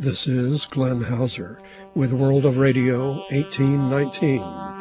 This is Glenn Hauser with World of Radio 1819.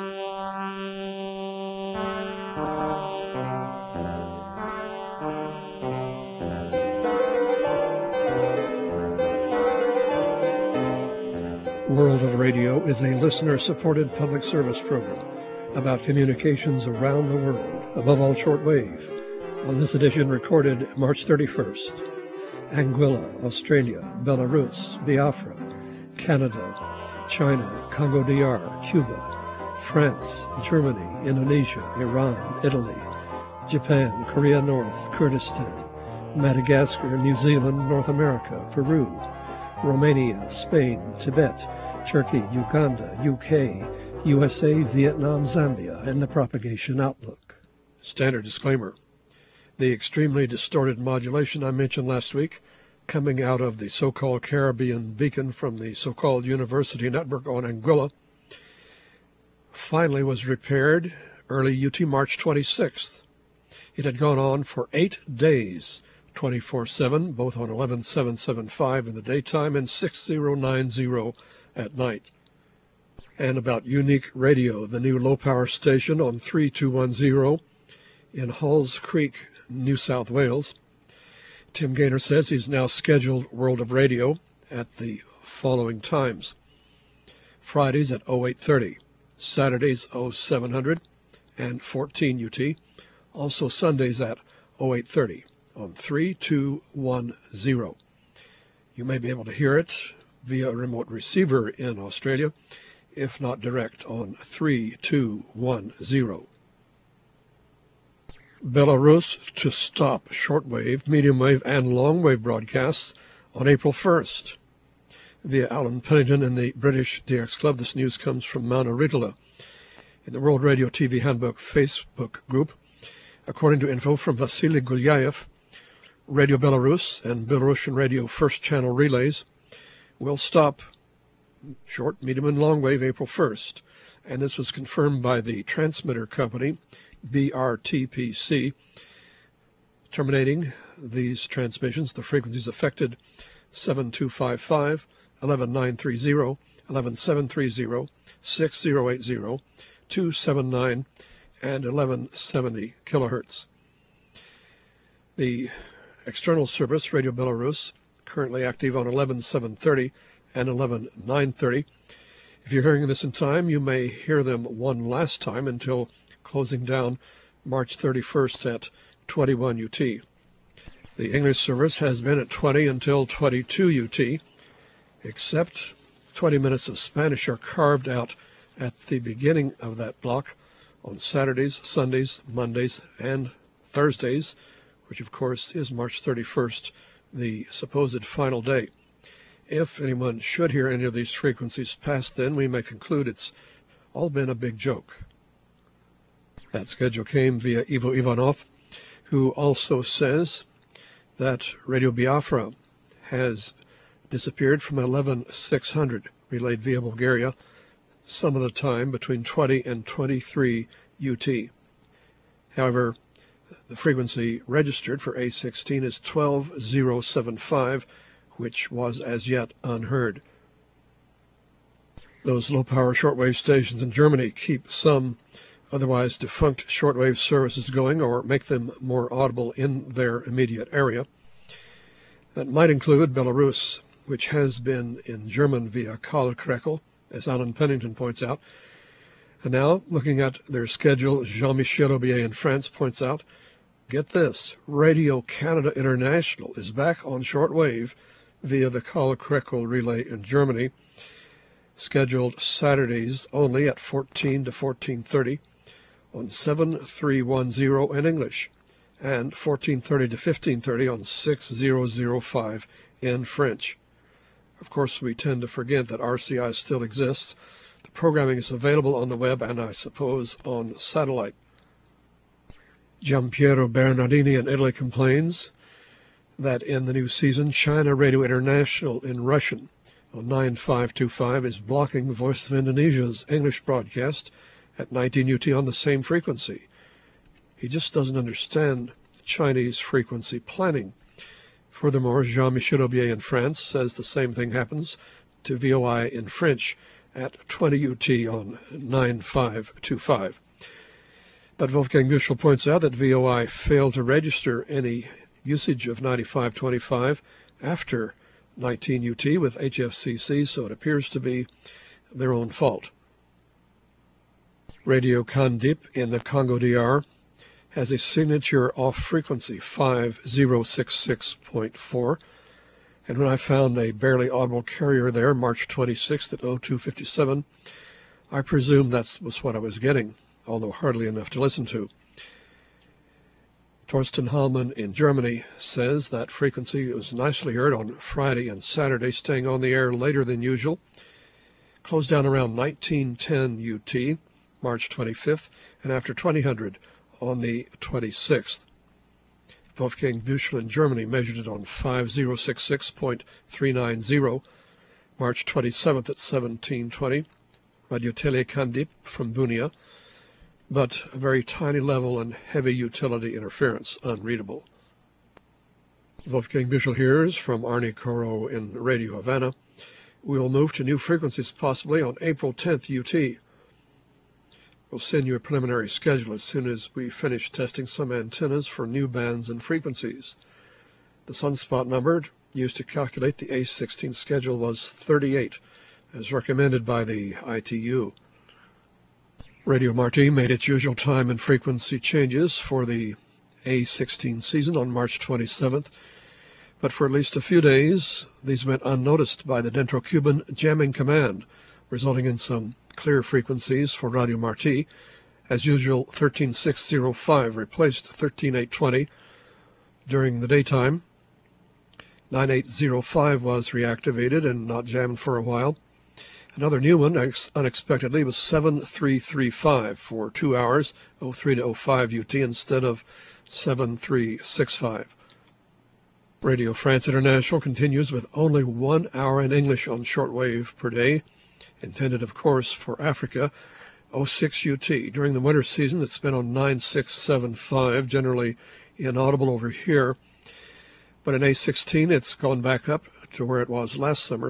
World of Radio is a listener-supported public service program about communications around the world, above all shortwave. On this edition recorded March 31st. Anguilla, Australia, Belarus, Biafra, Canada, China, Congo DR, Cuba, France, Germany, Indonesia, Iran, Italy, Japan, Korea North, Kurdistan, Madagascar, New Zealand, North America, Peru, Romania, Spain, Tibet, Turkey, Uganda, UK, USA, Vietnam, Zambia, and the propagation outlook. Standard disclaimer. The extremely distorted modulation I mentioned last week, coming out of the so-called Caribbean beacon from the so-called University Network on Anguilla, finally was repaired early UT March 26th. It had gone on for 8 days, 24/7, both on 11775 in the daytime and 6090 at night. And about Unique Radio, the new low-power station on 3210 in Halls Creek, New South Wales. Tim Gaynor says he's now scheduled World of Radio at the following times. Fridays at 0830, Saturdays 0700 and 14 UT, also Sundays at 0830 on 3210. You may be able to hear it via a remote receiver in Australia, if not direct on 3210. Belarus to stop shortwave, medium wave, and long wave broadcasts on April 1st. Via Alan Pennington in the British DX Club, this news comes from Mauna Ritala in the World Radio TV Handbook Facebook group. According to info from Vasily Gulyayev, Radio Belarus and Belarusian Radio First Channel relays will stop short, medium, and long wave April 1st. And this was confirmed by the transmitter company BRTPC, terminating these transmissions. The frequencies affected 7255, 11930, 11730, 6080, 279, and 1170 kilohertz. The external service, Radio Belarus, currently active on 11730 and 11930. If you're hearing this in time, you may hear them one last time until closing down March 31st at 21 UT. The English service has been at 20 until 22 UT, except 20 minutes of Spanish are carved out at the beginning of that block on Saturdays, Sundays, Mondays, and Thursdays, which of course is March 31st, the supposed final day. If anyone should hear any of these frequencies past then, we may conclude it's all been a big joke. That schedule came via Ivo Ivanov, who also says that Radio Biafra has disappeared from 11600, relayed via Bulgaria, some of the time between 20 and 23 UT. However, the frequency registered for A16 is 12075, which was as yet unheard. Those low-power shortwave stations in Germany keep some otherwise defunct shortwave services going or make them more audible in their immediate area. That might include Belarus, which has been in German via Karl Krekel, as Alan Pennington points out. And now, looking at their schedule, Jean-Michel Aubier in France points out, get this, Radio Canada International is back on shortwave via the Karl Krekel relay in Germany, scheduled Saturdays only at 14 to 1430, on 7310 in English, and 1430 to 1530 on 6005 in French. Of course, we tend to forget that RCI still exists. The programming is available on the web and, I suppose, on satellite. Giampiero Bernardini in Italy complains that in the new season, China Radio International in Russian on 9525 is blocking Voice of Indonesia's English broadcast at 19 UT on the same frequency. He just doesn't understand Chinese frequency planning. Furthermore, Jean-Michel Aubier in France says the same thing happens to VOI in French at 20 UT on 9525. But Wolfgang Büchel points out that VOI failed to register any usage of 9525 after 19 UT with HFCC, so it appears to be their own fault. Radio Kandip in the Congo DR has a signature off frequency 5066.4, and when I found a barely audible carrier there March 26th at 0257, I presumed that was what I was getting, although hardly enough to listen to. Torsten Hallmann in Germany says that frequency was nicely heard on Friday and Saturday, staying on the air later than usual. Closed down around 1910 UT, March 25th, and after 2000 on the 26th. Wolfgang Büchel in Germany measured it on 5066.390, March 27th at 1720. Radio Tele Kandip from Bunia, but a very tiny level and heavy utility interference, unreadable. Wolfgang Büchel hears from Arnie Coro in Radio Havana. We'll move to new frequencies possibly on April 10th UT. We'll send you a preliminary schedule as soon as we finish testing some antennas for new bands and frequencies. The sunspot number used to calculate the A16 schedule was 38, as recommended by the ITU. Radio Marti made its usual time and frequency changes for the A16 season on March 27th, but for at least a few days, these went unnoticed by the Dentro-Cuban jamming command, resulting in some clear frequencies for Radio Marti. As usual, 13605 replaced 13820 during the daytime. 9805 was reactivated and not jammed for a while. Another new one, unexpectedly, was 7335 for 2 hours, 03 to 05 UT, instead of 7365. Radio France International continues with only 1 hour in English on shortwave per day, intended, of course, for Africa, 06 UT. During the winter season, it's been on 9675, generally inaudible over here. But in A16, it's gone back up to where it was last summer,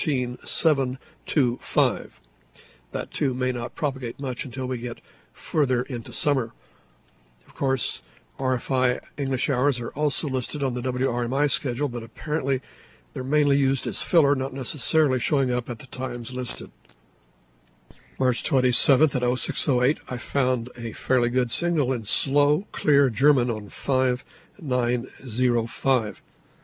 13725. That, too, may not propagate much until we get further into summer. Of course, RFI English hours are also listed on the WRMI schedule, but apparently they're mainly used as filler, not necessarily showing up at the times listed. March 27th at 0608, I found a fairly good signal in slow, clear German on 5905.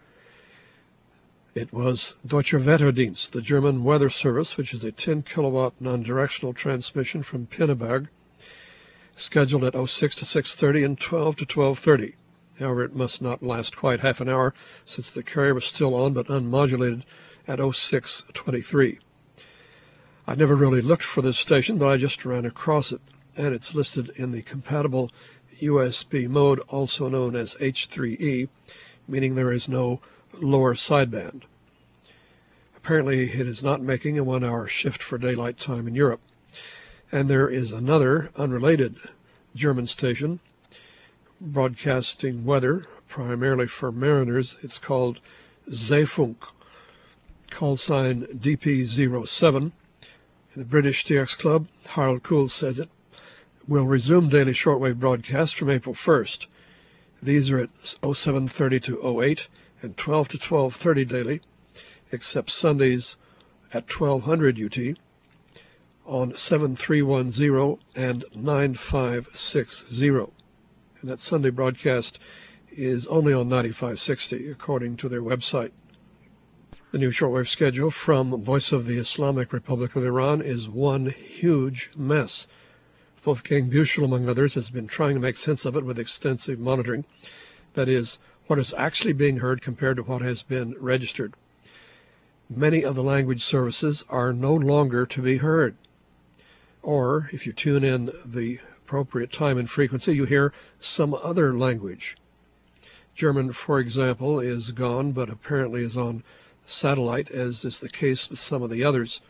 It was Deutsche Wetterdienst, the German weather service, which is a 10 kilowatt non-directional transmission from Pinneberg, scheduled at 06 to 6:30 and 12 to 12:30. However, it must not last quite half an hour, since the carrier was still on but unmodulated at 0623. I never really looked for this station, but I just ran across it, and it's listed in the compatible USB mode, also known as H3E, meaning there is no lower sideband. Apparently, it is not making a 1 hour shift for daylight time in Europe. And there is another unrelated German station broadcasting weather, primarily for mariners. It's called Seefunk, call sign DP07. The British DX Club, Harold Kuhl says it, will resume daily shortwave broadcasts from April 1st. These are at 0730 to 08 and 12 to 12:30 daily, except Sundays at 1200 UT on 7310 and 9560. And that Sunday broadcast is only on 9560, according to their website. The new shortwave schedule from Voice of the Islamic Republic of Iran is one huge mess. Wolfgang Büchel, among others, has been trying to make sense of it with extensive monitoring. That is, what is actually being heard compared to what has been registered. Many of the language services are no longer to be heard. Or, if you tune in the appropriate time and frequency, you hear some other language. German, for example, is gone, but apparently is on satellite, as is the case with some of the others.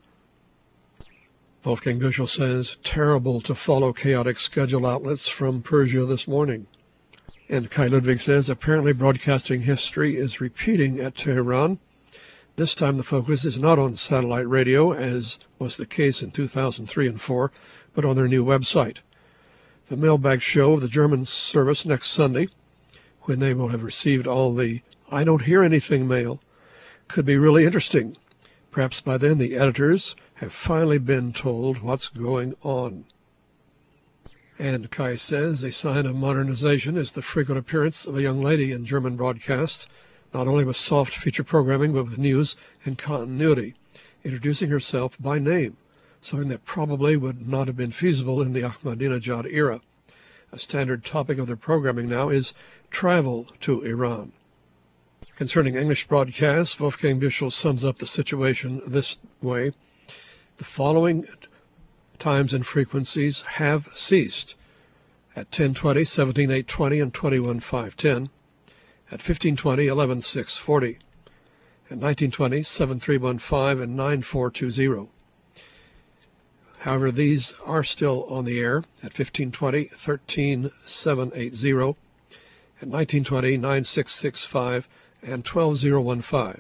Wolfgang Büchel says, terrible to follow chaotic schedule outlets from Persia this morning. And Kai Ludwig says, apparently broadcasting history is repeating at Tehran. This time the focus is not on satellite radio, as was the case in 2003 and 4, but on their new website. The mailbag show of the German service next Sunday, when they will have received all the "I don't hear anything" mail, could be really interesting. Perhaps by then the editors have finally been told what's going on. And Kai says a sign of modernization is the frequent appearance of a young lady in German broadcasts, not only with soft feature programming, but with news and continuity, introducing herself by name, something that probably would not have been feasible in the Ahmadinejad era. A standard topic of their programming now is travel to Iran. Concerning English broadcasts, Wolfgang Büchel sums up the situation this way: the following times and frequencies have ceased: at 1020, 17820, and 21510, at 1520, 11640, at 1920, 7315, and 9420. However, these are still on the air at 1520, 13780, at 1920, 9665, and 12015.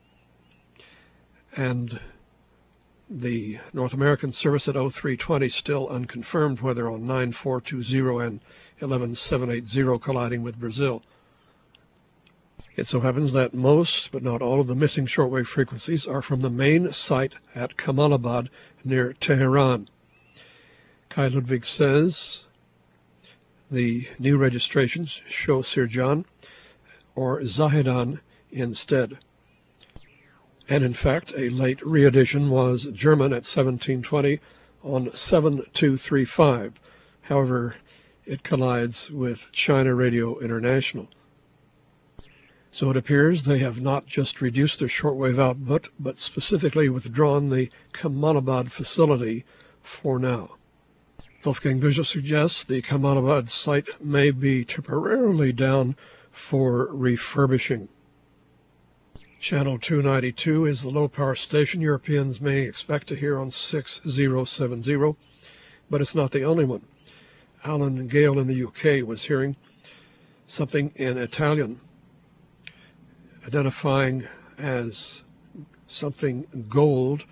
And the North American service at 0320 still unconfirmed, whether on 9420 and 11780 colliding with Brazil. It so happens that most, but not all, of the missing shortwave frequencies are from the main site at Kamalabad near Tehran. Kai Ludwig says the new registrations show Sirjan or Zahedan instead. And in fact, a late re-edition was German at 1720 on 7235. However, it collides with China Radio International. So it appears they have not just reduced their shortwave output, but specifically withdrawn the Kamalabad facility for now. Wolfgang Büchel suggests the Kamalabad site may be temporarily down for refurbishing. Channel 292 is the low-power station Europeans may expect to hear on 6070, but it's not the only one. Alan Gale in the UK was hearing something in Italian, identifying as something gold,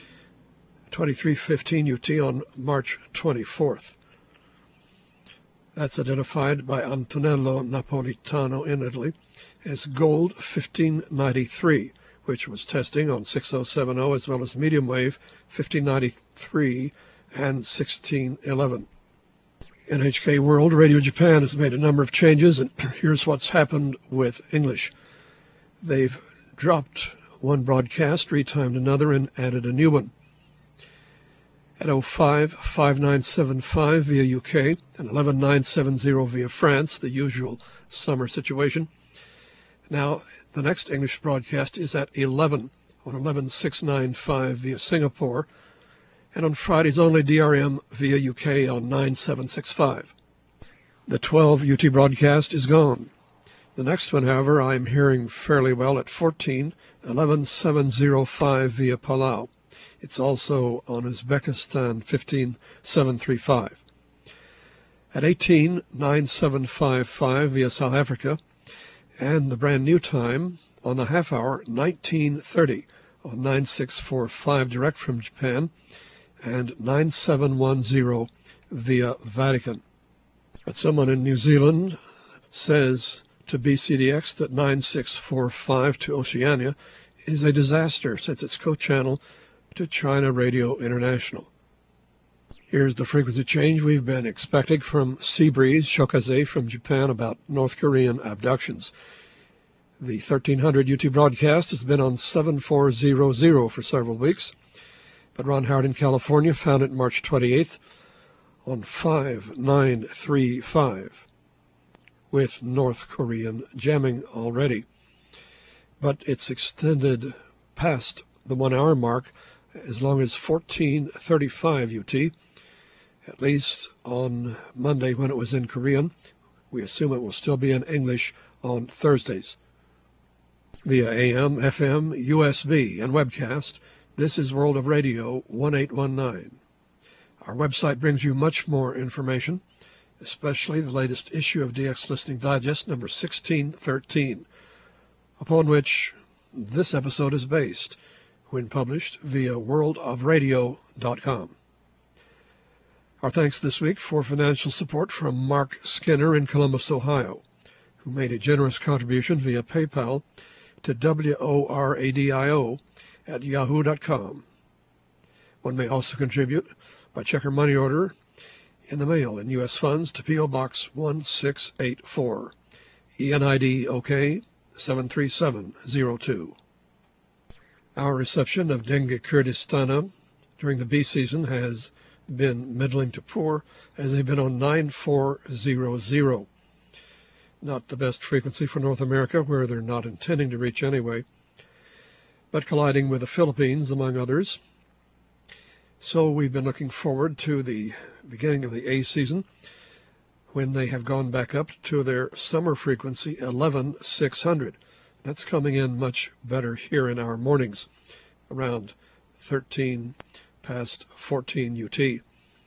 2315 UT on March 24th. That's identified by Antonello Napolitano in Italy as Gold 1593, which was testing on 6070 as well as medium wave 1593 and 1611. NHK World Radio Japan has made a number of changes, and here's what's happened with English. They've dropped one broadcast, retimed another, and added a new one. At 055975 via UK and 11970 via France, the usual summer situation. Now, the next English broadcast is at 11 on 11695 via Singapore, and on Fridays only DRM via UK on 9765. The 12 UT broadcast is gone. The next one, however, I'm hearing fairly well at 14, 11705 via Palau. It's also on Uzbekistan 15735. At 18, 9755 via South Africa, and the brand new time on the half hour, 1930 on 9645 direct from Japan, and 9710 via Vatican. But someone in New Zealand says to BCDX that 9645 to Oceania is a disaster since it's co-channel to China Radio International. Here's the frequency change we've been expecting from Seabreeze Shokaze from Japan about North Korean abductions. The 1300 UT broadcast has been on 7400 for several weeks, but Ron Howard in California found it March 28th on 5935 with North Korean jamming already. But it's extended past the 1 hour mark as long as 1435 UT, at least on Monday when it was in Korean. We assume it will still be in English on Thursdays. Via AM, FM, USB, and webcast, this is World of Radio 1819. Our website brings you much more information. especially the latest issue of DX Listening Digest number 1613, upon which this episode is based when published via worldofradio.com. Our thanks this week for financial support from Mark Skinner in Columbus, Ohio, who made a generous contribution via PayPal to WORADIO@yahoo.com. One may also contribute by check or money order in the mail in U.S. funds to P.O. Box 1684, ENID OK 73702. Our reception of Dengue Kurdistana during the bee season has been middling to poor, as they've been on 9400. Not the best frequency for North America, where they're not intending to reach anyway, but colliding with the Philippines, among others. So we've been looking forward to the beginning of the A season, when they have gone back up to their summer frequency 11600. That's coming in much better here in our mornings, around 13 past 14 UT.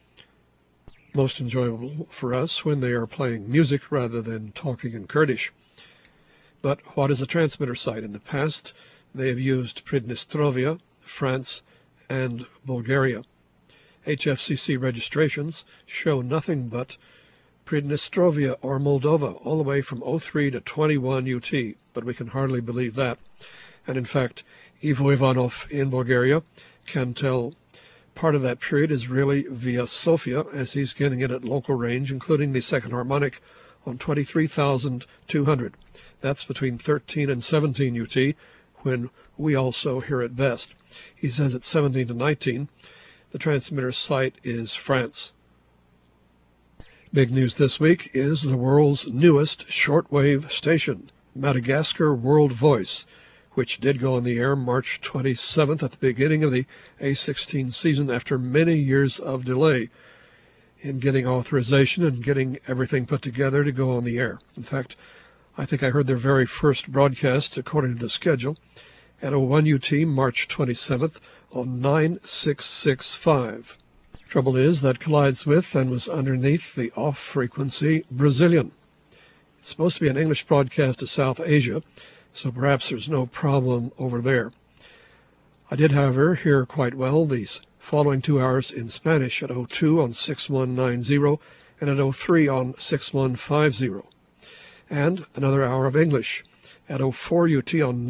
Most enjoyable for us when they are playing music rather than talking in Kurdish. But what is a transmitter site? In the past, they have used Pridnestrovia, France, and Bulgaria. HFCC registrations show nothing but Pridnestrovia or Moldova, all the way from 03 to 21 UT, but we can hardly believe that. And in fact, Ivo Ivanov in Bulgaria can tell part of that period is really via Sofia, as he's getting it at local range, including the second harmonic on 23,200. That's between 13 and 17 UT, when we also hear it best. He says at 17 to 19, the transmitter site is France. Big news this week is the world's newest shortwave station, Madagascar World Voice, which did go on the air March 27th at the beginning of the A16 season after many years of delay in getting authorization and getting everything put together to go on the air. In fact, I think I heard their very first broadcast, according to the schedule, at 01 UT March 27th on 9665. Trouble is that collides with and was underneath the off-frequency Brazilian. It's supposed to be an English broadcast to South Asia, so perhaps there's no problem over there. I did, however, hear quite well these following 2 hours in Spanish at 02 on 6190 and at 03 on 6150, and another hour of English at 04 UT on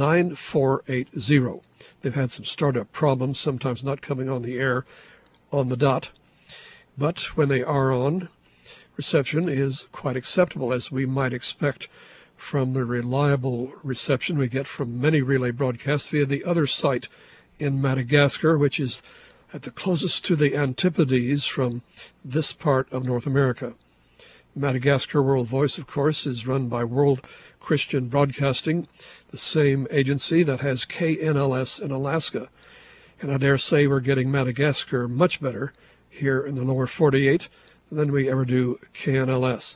9480. They've had some startup problems, sometimes not coming on the air on the dot, but when they are on, reception is quite acceptable, as we might expect from the reliable reception we get from many relay broadcasts via the other site in Madagascar, which is at the closest to the Antipodes from this part of North America. Madagascar World Voice, of course, is run by World Christian Broadcasting, the same agency that has KNLS in Alaska. And I dare say we're getting Madagascar much better here in the lower 48 than we ever do KNLS.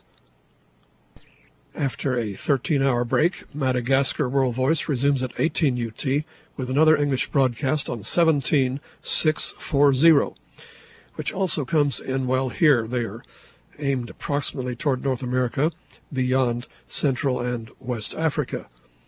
After a 13-hour break, Madagascar World Voice resumes at 18 UT with another English broadcast on 17640, which also comes in well here. They are aimed approximately toward North America, beyond Central and West Africa.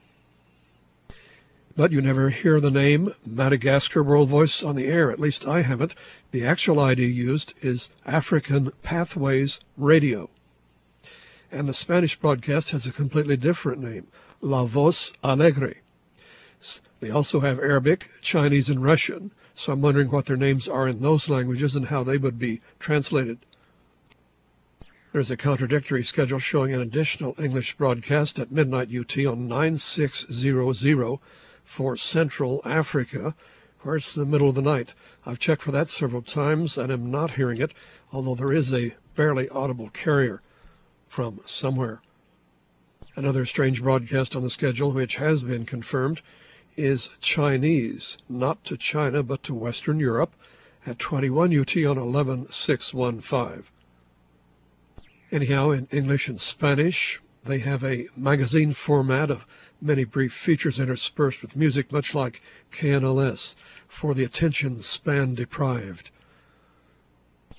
But you never hear the name Madagascar World Voice on the air, at least I haven't. The actual ID used is African Pathways Radio. And the Spanish broadcast has a completely different name, La Voz Alegre. They also have Arabic, Chinese, and Russian, so I'm wondering what their names are in those languages and how they would be translated. There's a contradictory schedule showing an additional English broadcast at midnight UT on 9600 for Central Africa, where it's the middle of the night. I've checked for that several times and am not hearing it, although there is a barely audible carrier from somewhere. Another strange broadcast on the schedule, which has been confirmed, is Chinese, not to China but to Western Europe, at 21 UT on 11615. Anyhow, in English and Spanish, they have a magazine format of many brief features interspersed with music, much like KNLS, for the attention span deprived.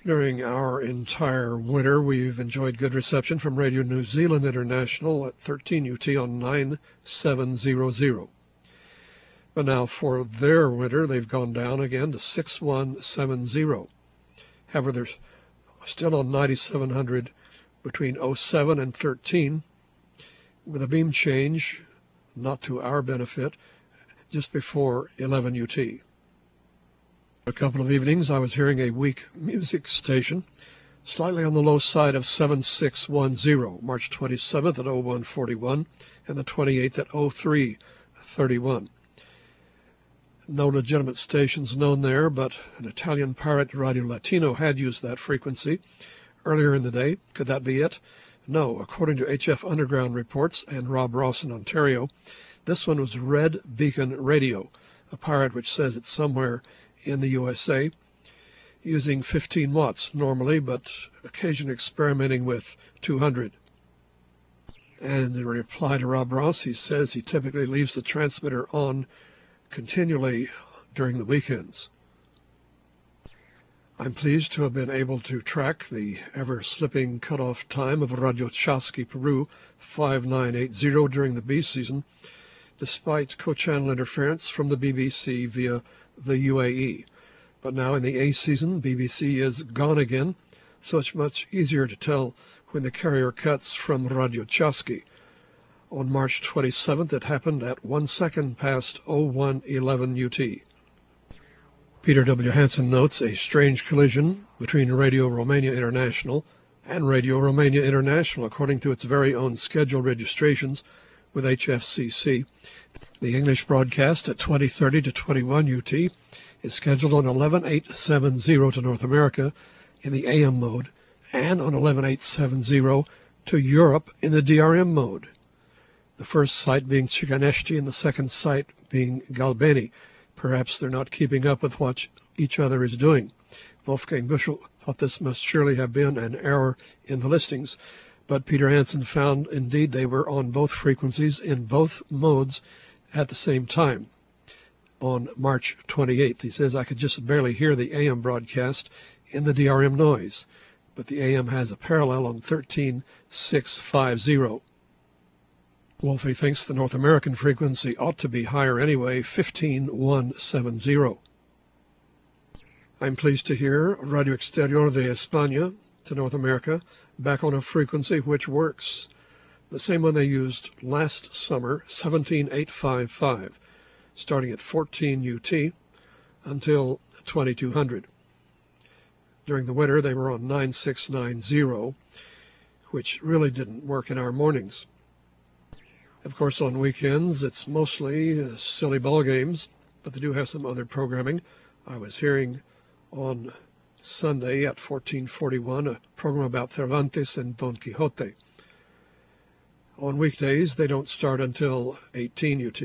During our entire winter, we've enjoyed good reception from Radio New Zealand International at 13 UT on 9700. But now for their winter, they've gone down again to 6170. However, they're still on 9700 between 07 and 13, with a beam change, not to our benefit, just before 11 UT. A couple of evenings, I was hearing a weak music station, slightly on the low side of 7610, March 27th at 0141, and the 28th at 0331. No legitimate stations known there, but an Italian pirate, Radio Latino, had used that frequency earlier in the day. Could that be it? No. According to HF Underground reports and Rob Ross in Ontario, this one was Red Beacon Radio, a pirate which says it's somewhere in the USA, using 15 watts normally, but occasionally experimenting with 200. And in reply to Rob Ross, he says he typically leaves the transmitter on continually during the weekends. I'm pleased to have been able to track the ever-slipping cutoff time of Radio Chasqui Peru 5980 during the B season, despite co-channel interference from the BBC via the UAE. But now in the A season, BBC is gone again, so it's much easier to tell when the carrier cuts from Radio Chasqui. On March 27th, it happened at 1 second past 0111 UT. Peter W. Hansen notes a strange collision between Radio Romania International and Radio Romania International, according to its very own scheduled registrations with HFCC. The English broadcast at 2030 to 21 UT is scheduled on 11870 to North America in the AM mode and on 11870 to Europe in the DRM mode. The first site being Chiganeshti and the second site being Galbeni. Perhaps they're not keeping up with what each other is doing. Wolfgang Buschel thought this must surely have been an error in the listings, but Peter Hansen found indeed they were on both frequencies in both modes at the same time. On March 28th, he says, I could just barely hear the AM broadcast in the DRM noise, but the AM has a parallel on 13650. Wolfie thinks the North American frequency ought to be higher anyway, 15170. I'm pleased to hear Radio Exterior de España to North America back on a frequency which works. The same one they used last summer, 17855, starting at 14 UT until 2200. During the winter, they were on 9690, which really didn't work in our mornings. Of course, on weekends, it's mostly silly ball games, but they do have some other programming. I was hearing on Sunday at 1441 a program about Cervantes and Don Quixote. On weekdays, they don't start until 18 UT.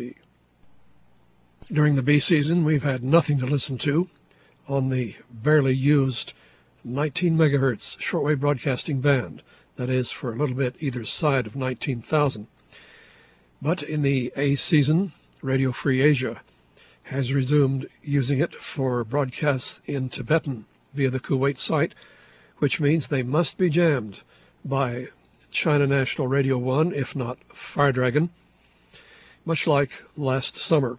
During the B season, we've had nothing to listen to on the barely used 19 megahertz shortwave broadcasting band, that is, for a little bit either side of 19,000. But in the A season, Radio Free Asia has resumed using it for broadcasts in Tibetan via the Kuwait site, which means they must be jammed by China National Radio 1, if not Fire Dragon, much like last summer.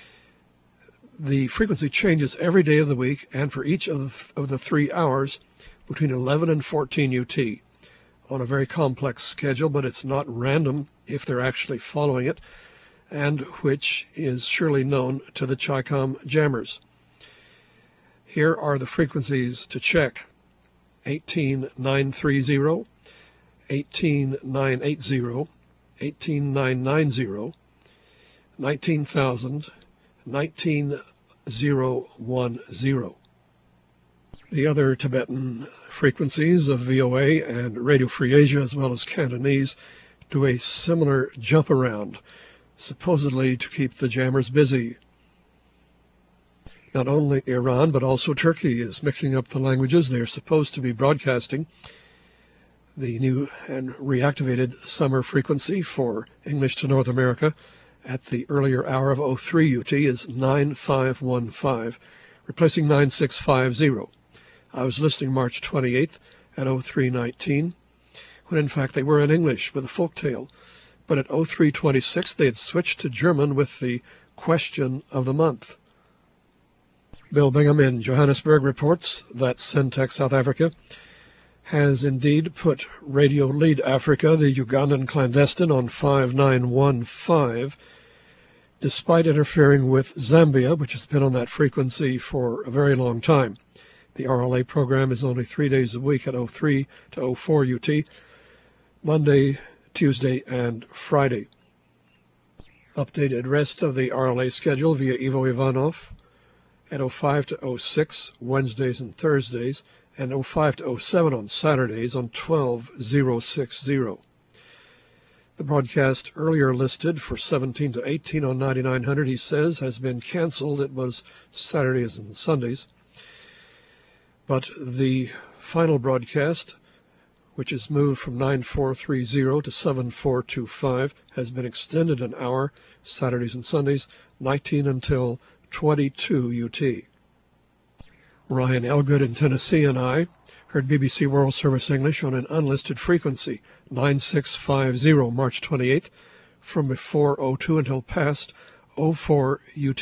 The frequency changes every day of the week and for each of the 3 hours between 11 and 14 UT on a very complex schedule, but it's not random if they're actually following it, and which is surely known to the Chi-Com jammers. Here are the frequencies to check: 18930, 18980, 18990, 19,000, 19010. The other Tibetan frequencies of VOA and Radio Free Asia, as well as Cantonese, do a similar jump around, supposedly to keep the jammers busy. Not only Iran, but also Turkey is mixing up the languages they are supposed to be broadcasting. The new and reactivated summer frequency for English to North America at the earlier hour of 03 UT is 9515, replacing 9650. I was listening March 28th at 03:19, when in fact they were in English with a folk tale, but at 03:26 they had switched to German with the question of the month. Bill Bingham in Johannesburg reports that Centec South Africa has indeed put Radio Lead Africa, the Ugandan clandestine, on 5915, despite interfering with Zambia, which has been on that frequency for a very long time. The RLA program is only 3 days a week at 03 to 04 UT, Monday, Tuesday, and Friday. Updated rest of the RLA schedule via Ivo Ivanov at 05 to 06 Wednesdays and Thursdays, and 05 to 07 on Saturdays on 12060. The broadcast earlier listed for 17 to 18 on 9900, he says, has been canceled. It was Saturdays and Sundays. But the final broadcast, which is moved from 9430 to 7425, has been extended an hour, Saturdays and Sundays, 19 until 22 UT. Ryan Elgood in Tennessee and I heard BBC World Service English on an unlisted frequency, 9650, March 28th, from before 02 until past 04 UT.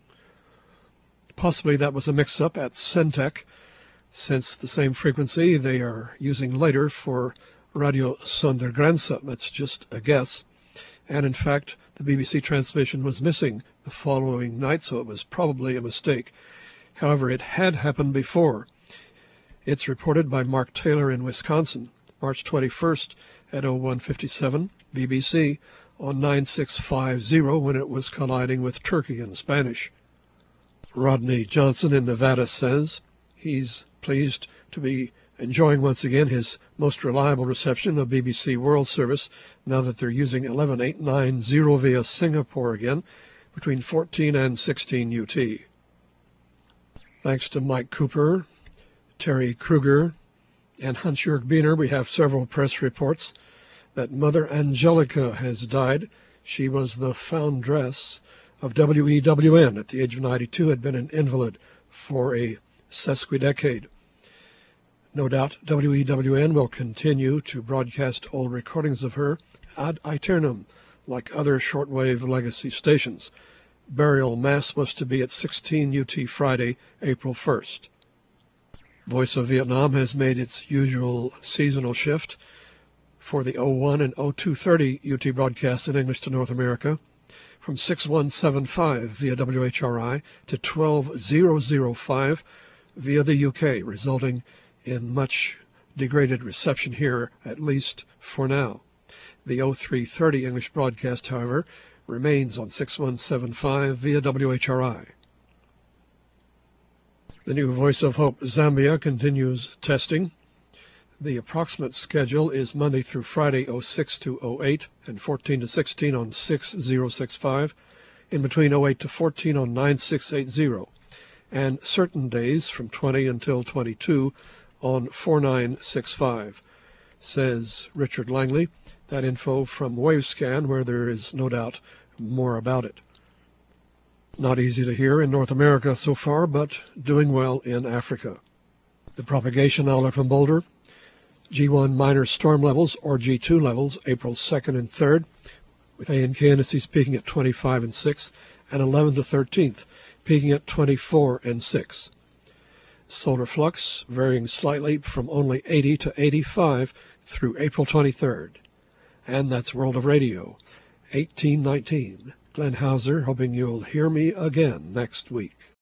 Possibly that was a mix-up at Centec, since the same frequency they are using later for Radio Sondergrenze. That's just a guess. And in fact, the BBC transmission was missing the following night, so it was probably a mistake. However, it had happened before. It's reported by Mark Taylor in Wisconsin, March 21st at 0157 BBC on 9650 when it was colliding with Turkey in Spanish. Rodney Johnson in Nevada says he's pleased to be enjoying once again his most reliable reception of BBC World Service now that they're using 11890 via Singapore again between 14 and 16 UT. Thanks to Mike Cooper, Terry Kruger, and Hans-Jörg Biener, we have several press reports that Mother Angelica has died. She was the foundress of WEWN. At the age of 92, had been an invalid for a sesquidecade. No doubt WEWN will continue to broadcast old recordings of her ad aeternum, like other shortwave legacy stations. Burial mass was to be at 16 UT Friday, April 1st. Voice of Vietnam has made its usual seasonal shift for the 01 and 0230 UT broadcast in English to North America from 6175 via WHRI to 12005 via the UK, resulting in much degraded reception here, at least for now. The 0330 English broadcast, however, remains on 6175 via WHRI. The new Voice of Hope Zambia continues testing. The approximate schedule is Monday through Friday 06 to 08 and 14 to 16 on 6065, in between 08 to 14 on 9680, and certain days from 20 until 22 on 4965, says Richard Langley. That info from Wavescan, where there is no doubt more about it. Not easy to hear in North America so far, but doing well in Africa. The propagation outlet from Boulder, G1 minor storm levels, or G2 levels, April 2nd and 3rd, with A and K indices peaking at 25 and 6, and 11 to 13th, peaking at 24 and 6. Solar flux varying slightly from only 80 to 85 through April 23rd. And that's World of Radio, 1819. Glenn Hauser, hoping you'll hear me again next week.